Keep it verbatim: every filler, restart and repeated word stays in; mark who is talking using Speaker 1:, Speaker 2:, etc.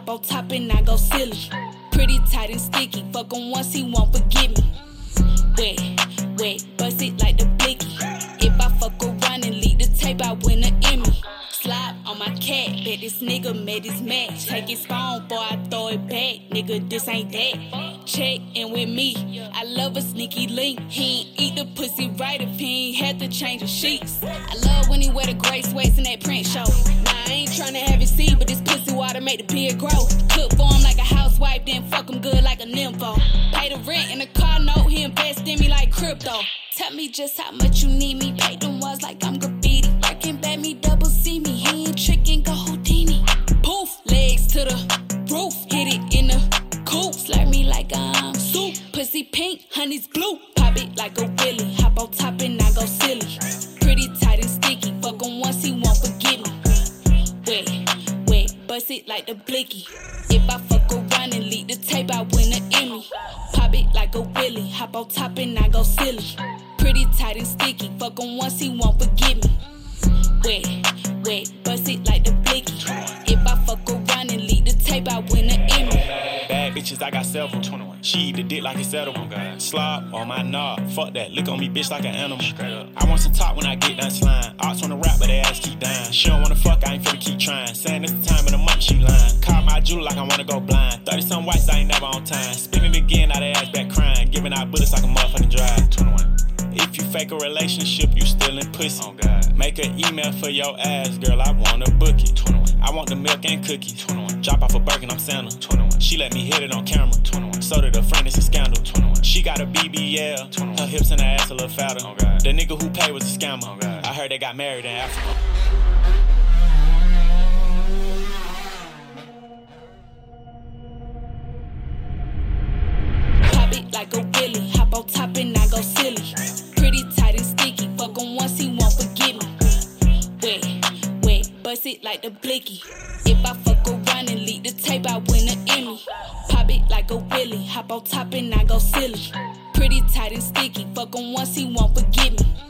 Speaker 1: hop on top and I go silly. Pretty tight and sticky, fuck him once he won't forgive me. Wet, wet, bust it like the blicky. If I fuck around and leave the tape, I win an Emmy. Slide on my cat, bet this nigga made his match. Take his phone, boy, I throw it back. Nigga, this ain't that. Check in with me, I love a sneaky link. He ain't eat the pussy right if he ain't had to change the sheets. I love when he wear the gray sweats in that print show. Nah, I ain't tryna have it see, but this pussy water make the beard grow. Cook for him like a housewife, then fuck him good like a nympho. Pay the rent in a car note, he invest in me like crypto. Tell me just how much you need me, pay them walls like I'm graffiti. Working back me, double see me, he ain't tricking, go Houdini. Poof, legs to the roof, hit it in the coop. Slurp me like I'm soup, pussy pink, honey's blue. Pop it like a willy, hop on top and I go silly. Pretty tight and sticky, fuck him once he won't forgive me. Wet, wet, bust it like the blicky. If I fuck around and leave the tape, I win an Emmy. Pop it like a willy, hop on top and I go silly. Pretty tight and sticky, fuck him once he won't forgive me. Wet, wet, bust it like the blicky. If I fuck around and leave the tape, I win an Emmy.
Speaker 2: Bad bitches, I got several. She eat the dick like it's edible. Slob on my knob, fuck that, lick on me bitch like an animal. I want some top when I get done slime. Ops wanna rap, but they ass keep dying. She don't wanna fuck, I ain't finna keep trying. Saying it's the time of the month, she lying. Call my jewel like I wanna go blind. thirty some whites, I ain't never on time. Spinning again, now they ass back crying. Giving out bullets like a motherfucking drive. twenty-one. If you fake a relationship, you still in pussy. Oh God. Make an email for your ass, girl, I wanna book it. twenty-one. I want the milk and cookie. twenty-one. Drop off a Birkin, I'm Santa. twenty-one. She let me hit it on camera. twenty-one. So did a friend, it's a scandal. twenty-one. She got a B B L. twenty-one. Her hips and her ass a little fatter. Oh God. The nigga who paid was a scammer. Oh God. I heard they got married in Africa.
Speaker 1: Pop it like a willy, hop on top and I go silly. Pretty tight and sticky, fuck him once he won't forgive me. Wet, wet, bust it like the blicky. If I fuck around and leave the tape, I win an Emmy. Pop it like a willy, hop on top and I go silly. Pretty tight and sticky, fuck him once he won't forgive me.